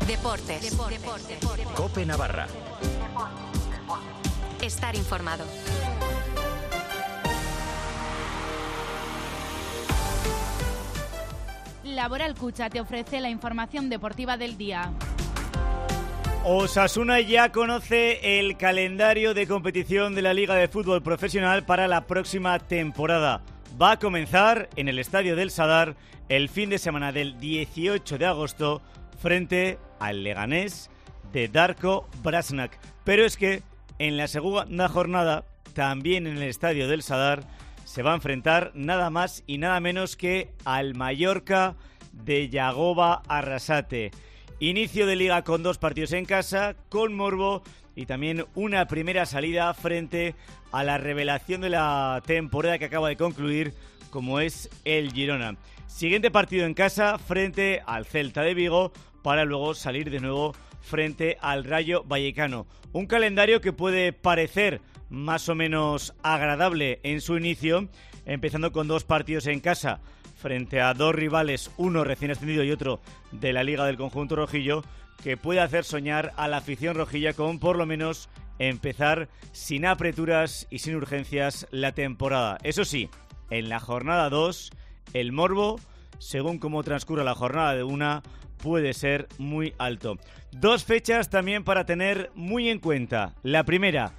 Deportes. COPE Navarra. Estar informado. Laboral Cucha te ofrece la información deportiva del día. Osasuna ya conoce el calendario de competición de la Liga de Fútbol Profesional para la próxima temporada. Va a comenzar en el Estadio del Sadar el fin de semana del 18 de agosto frente al Leganés de Darko Brasnak. Pero es que en la segunda jornada, también en el Estadio del Sadar, se va a enfrentar nada más y nada menos que al Mallorca de Yagoba Arrasate. Inicio de liga con 2 partidos en casa, con morbo y también una primera salida frente a la revelación de la temporada que acaba de concluir, como es el Girona. Siguiente partido en casa frente al Celta de Vigo para luego salir de nuevo frente al Rayo Vallecano. Un calendario que puede parecer más o menos agradable en su inicio, empezando con 2 partidos en casa frente a 2 rivales, uno recién ascendido y otro de la Liga del conjunto rojillo, que puede hacer soñar a la afición rojilla con por lo menos empezar sin apreturas y sin urgencias la temporada. Eso sí, en la jornada 2, el morbo, según cómo transcurra la jornada de 1, puede ser muy alto. 2 fechas también para tener muy en cuenta. La primera,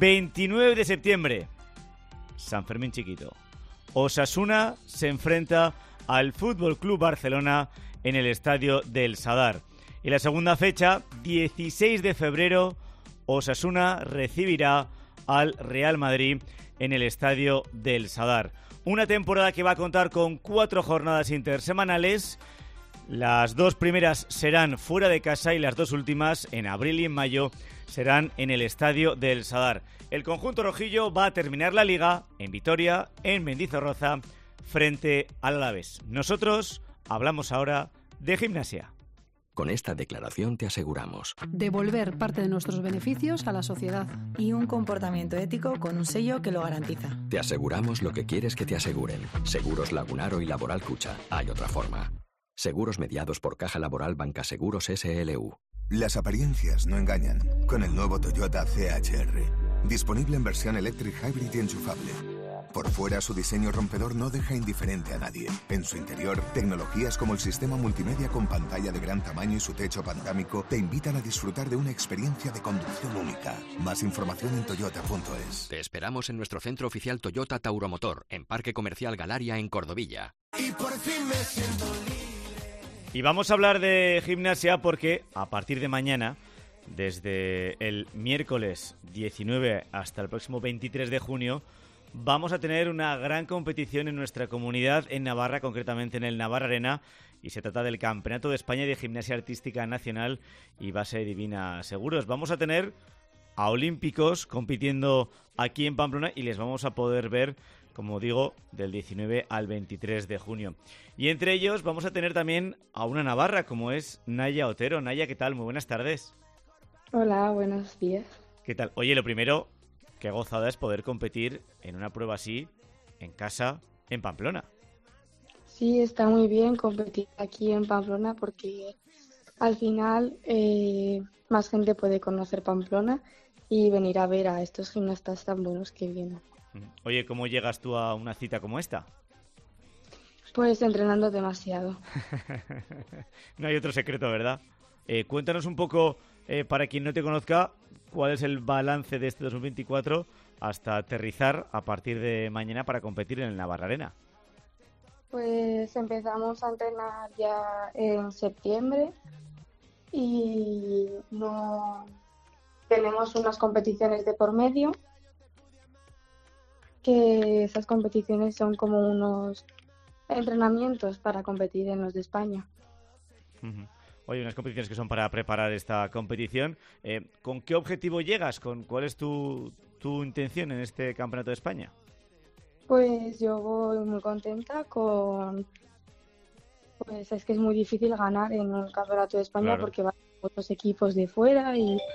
29 de septiembre, San Fermín Chiquito. Osasuna se enfrenta al Fútbol Club Barcelona en el Estadio del Sadar. Y la segunda fecha, 16 de febrero, Osasuna recibirá al Real Madrid en el Estadio del Sadar. Una temporada que va a contar con 4 jornadas intersemanales. Las 2 primeras serán fuera de casa y las 2 últimas, en abril y en mayo, serán en el Estadio del Sadar. El conjunto rojillo va a terminar la liga en Vitoria, en Mendizorroza, frente al Alavés. Nosotros hablamos ahora de Gimnasia. Con esta declaración te aseguramos devolver parte de nuestros beneficios a la sociedad y un comportamiento ético con un sello que lo garantiza. Te aseguramos lo que quieres que te aseguren. Seguros Lagunaro y Laboral Cucha. Hay otra forma. Seguros mediados por Caja Laboral Banca Seguros SLU. Las apariencias no engañan. Con el nuevo Toyota CHR. Disponible en versión Electric Hybrid y enchufable. Por fuera, su diseño rompedor no deja indiferente a nadie. En su interior, tecnologías como el sistema multimedia con pantalla de gran tamaño y su techo panorámico te invitan a disfrutar de una experiencia de conducción única. Más información en toyota.es. Te esperamos en nuestro centro oficial Toyota Tauromotor, en Parque Comercial Galaria, en Cordovilla. Y por fin me siento libre. Y vamos a hablar de Gimnasia porque a partir de mañana, desde el miércoles 19 hasta el próximo 23 de junio, vamos a tener una gran competición en nuestra comunidad, en Navarra, concretamente en el Navarra Arena, y se trata del Campeonato de España de Gimnasia Artística Nacional y Base Divina Seguros. Vamos a tener a olímpicos compitiendo aquí en Pamplona y les vamos a poder ver, como digo, del 19 al 23 de junio. Y entre ellos vamos a tener también a una navarra, como es Naya Otero. Naya, ¿qué tal? Muy buenas tardes. Hola, buenos días. ¿Qué tal? Oye, lo primero, qué gozada es poder competir en una prueba así, en casa, en Pamplona. Sí, está muy bien competir aquí en Pamplona porque al final más gente puede conocer Pamplona y venir a ver a estos gimnastas tan buenos que vienen. Oye, ¿cómo llegas tú a una cita como esta? Pues entrenando demasiado. No hay otro secreto, ¿verdad? Cuéntanos un poco, para quien no te conozca, cuál es el balance de este 2024 hasta aterrizar a partir de mañana para competir en el Navarra Arena. Pues empezamos a entrenar ya en septiembre y no tenemos unas competiciones de por medio, que esas competiciones son como unos entrenamientos para competir en los de España. Oye, unas competiciones que son para preparar esta competición. ¿Con qué objetivo llegas? ¿Cuál es tu intención en este Campeonato de España? Pues yo voy muy contenta con... Pues es que es muy difícil ganar en un Campeonato de España, claro, porque van muchos equipos de fuera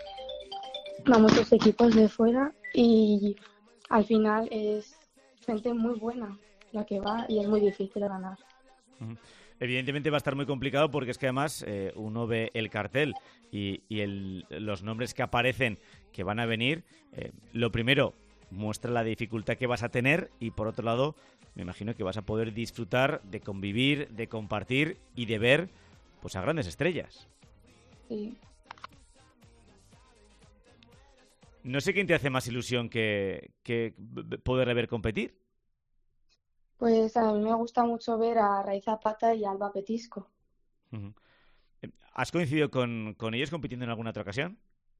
y al final es gente muy buena la que va y es muy difícil ganar. Evidentemente va a estar muy complicado porque es que además uno ve el cartel y los nombres que aparecen que van a venir. Lo primero, muestra la dificultad que vas a tener y por otro lado, me imagino que vas a poder disfrutar de convivir, de compartir y de ver pues a grandes estrellas. Sí. No sé quién te hace más ilusión que poder ver competir. Pues a mí me gusta mucho ver a Raiz Zapata y a Alba Petisco. Uh-huh. ¿Has coincidido con ellos compitiendo en alguna otra ocasión?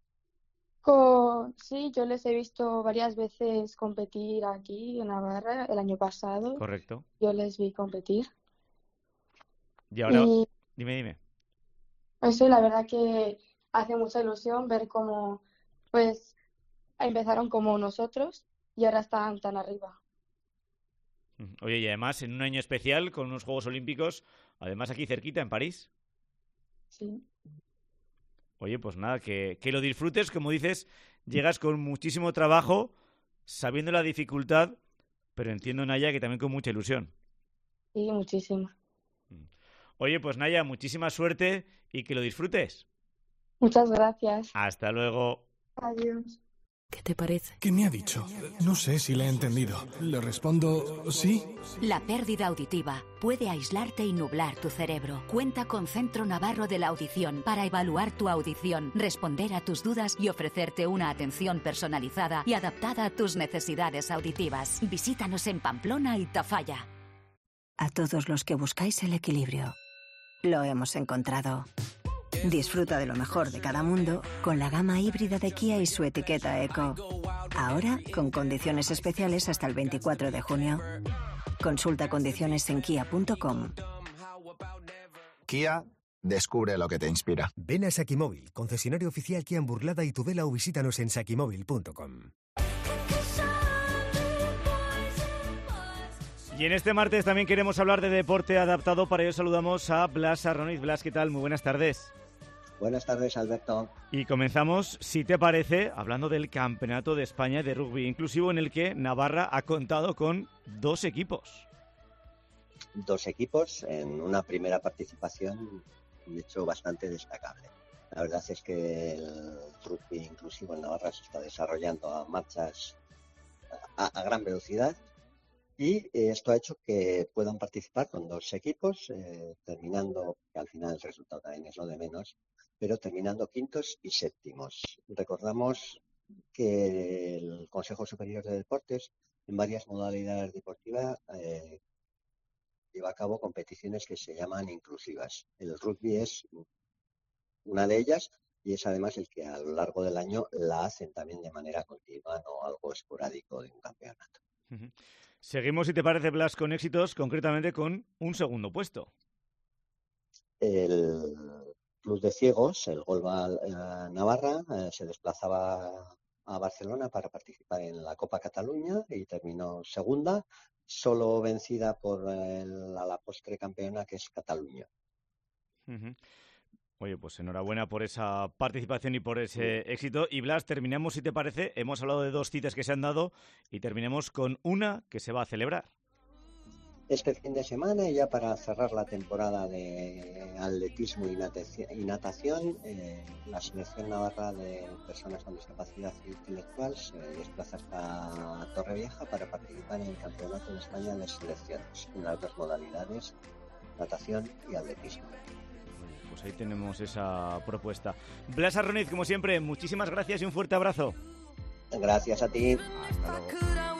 Sí, yo les he visto varias veces competir aquí en Navarra el año pasado. Correcto. Yo les vi competir. Y ahora, dime. Pues sí, la verdad que hace mucha ilusión ver cómo pues empezaron como nosotros y ahora están tan arriba. Oye, y además en un año especial con unos Juegos Olímpicos, además aquí cerquita, en París. Sí. Oye, pues nada, que lo disfrutes, como dices, llegas con muchísimo trabajo, sabiendo la dificultad, pero entiendo, Naya, que también con mucha ilusión. Sí, muchísima. Oye, pues Naya, muchísima suerte y que lo disfrutes. Muchas gracias. Hasta luego. Adiós. ¿Qué te parece? ¿Qué me ha dicho? No sé si le he entendido. Le respondo sí. La pérdida auditiva puede aislarte y nublar tu cerebro. Cuenta con Centro Navarro de la Audición para evaluar tu audición, responder a tus dudas y ofrecerte una atención personalizada y adaptada a tus necesidades auditivas. Visítanos en Pamplona y Tafalla. A todos los que buscáis el equilibrio, lo hemos encontrado. Disfruta de lo mejor de cada mundo con la gama híbrida de Kia y su etiqueta Eco. Ahora con condiciones especiales hasta el 24 de junio. Consulta condiciones en kia.com. Kia, descubre lo que te inspira. Ven a Sakimóvil, concesionario oficial Kia en Burlada y Tudela, o visítanos en sakimóvil.com. Y en este martes también queremos hablar de deporte adaptado. Para ello saludamos a Blas Arroniz. Blas, ¿qué tal? Muy buenas tardes. Buenas tardes, Alberto. Y comenzamos, si te parece, hablando del Campeonato de España de Rugby Inclusivo, en el que Navarra ha contado con 2 equipos. 2 equipos en una primera participación, de hecho, bastante destacable. La verdad es que el Rugby Inclusivo en Navarra se está desarrollando a marchas a gran velocidad. Y esto ha hecho que puedan participar con 2 equipos, terminando, que al final el resultado también es lo de menos, pero terminando 5º y 7º. Recordamos que el Consejo Superior de Deportes, en varias modalidades deportivas, lleva a cabo competiciones que se llaman inclusivas. El rugby es una de ellas y es además el que a lo largo del año la hacen también de manera continua, no algo esporádico de un campeonato. Uh-huh. Seguimos, si te parece, Blas, con éxitos, concretamente con un segundo puesto. El Club de Ciegos, el Golbal Navarra, se desplazaba a Barcelona para participar en la Copa Cataluña y terminó segunda, solo vencida por la postre campeona, que es Cataluña. Uh-huh. Oye, pues enhorabuena por esa participación y por ese éxito. Y Blas, terminamos, si te parece. Hemos hablado de 2 citas que se han dado y terminemos con una que se va a celebrar. Este fin de semana, ya para cerrar la temporada de atletismo y natación, la selección navarra de personas con discapacidad intelectual se desplaza hasta Torrevieja para participar en el Campeonato de España de Selecciones en las 2 modalidades, natación y atletismo. Pues ahí tenemos esa propuesta. Blas Arroniz, como siempre, muchísimas gracias y un fuerte abrazo. Gracias a ti. Hasta luego.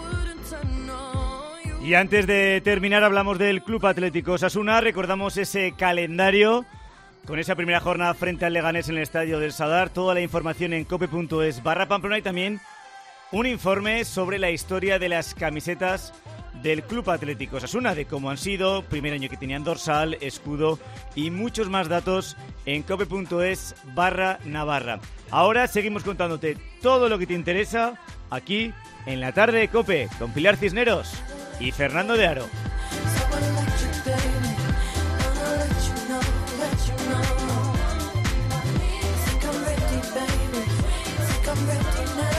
Y antes de terminar hablamos del Club Atlético Osasuna. Recordamos ese calendario con esa primera jornada frente al Leganés en el Estadio del Sadar. Toda la información en cope.es/Pamplona y también un informe sobre la historia de las camisetas del Club Atlético Osasuna, de cómo han sido, primer año que tenían dorsal, escudo y muchos más datos en cope.es/Navarra. Ahora seguimos contándote todo lo que te interesa aquí en la tarde de COPE con Pilar Cisneros y Fernando de Aro. I'm ready, baby. I'm ready now.